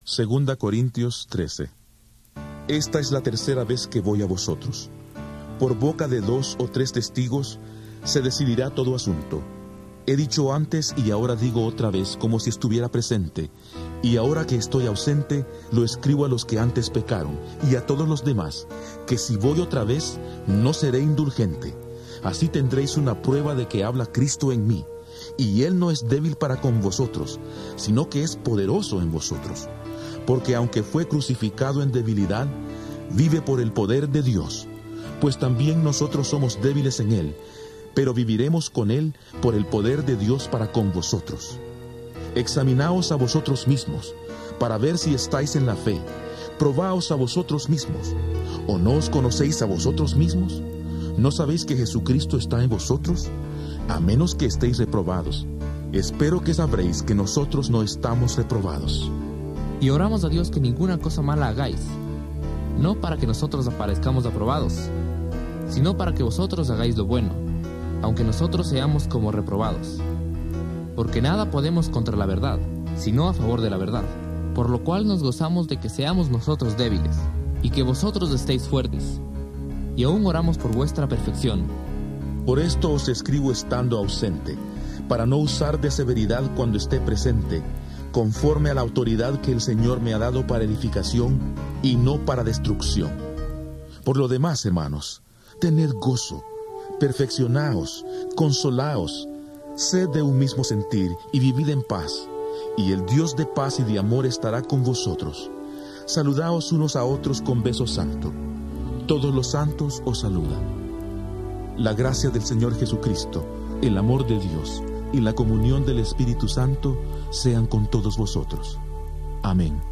2 Corintios 13. Esta es la tercera vez que voy a vosotros. Por boca de 2 o 3 testigos se decidirá todo asunto. He dicho antes y ahora digo otra vez como si estuviera presente, y ahora que estoy ausente, lo escribo a los que antes pecaron, y a todos los demás, que si voy otra vez, no seré indulgente. Así tendréis una prueba de que habla Cristo en mí, y Él no es débil para con vosotros, sino que es poderoso en vosotros. Porque aunque fue crucificado en debilidad, vive por el poder de Dios. Pues también nosotros somos débiles en Él, pero viviremos con Él por el poder de Dios para con vosotros. Examinaos a vosotros mismos, para ver si estáis en la fe. Probaos a vosotros mismos. ¿O no os conocéis a vosotros mismos? ¿No sabéis que Jesucristo está en vosotros? A menos que estéis reprobados. Espero que sabréis que nosotros no estamos reprobados. Y oramos a Dios que ninguna cosa mala hagáis, no para que nosotros aparezcamos aprobados, sino para que vosotros hagáis lo bueno, aunque nosotros seamos como reprobados. Porque nada podemos contra la verdad, sino a favor de la verdad, por lo cual nos gozamos de que seamos nosotros débiles, y que vosotros estéis fuertes. Y aún oramos por vuestra perfección. Por esto os escribo estando ausente, para no usar de severidad cuando esté presente, conforme a la autoridad que el Señor me ha dado para edificación y no para destrucción. Por lo demás, hermanos, tened gozo, perfeccionaos, consolaos, sed de un mismo sentir y vivid en paz, y el Dios de paz y de amor estará con vosotros. Saludaos unos a otros con beso santo. Todos los santos os saludan. La gracia del Señor Jesucristo, el amor de Dios y la comunión del Espíritu Santo sean con todos vosotros. Amén.